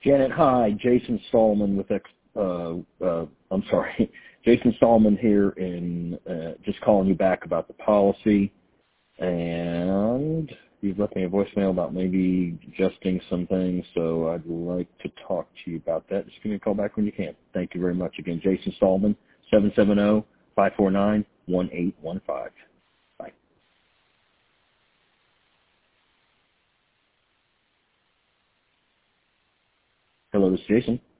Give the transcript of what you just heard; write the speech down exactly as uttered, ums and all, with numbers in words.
Janet, hi. Jason Stallman with X, uh, uh, I'm sorry, Jason Stallman here, in uh, just calling you back about the policy. And you've left me a voicemail about maybe adjusting some things, so I'd like to talk to you about that. Just give me a call back when you can. Thank you very much. Again, Jason Stallman, seven seven zero, five four nine, one eight one five. Bye. Hello, this is Jason.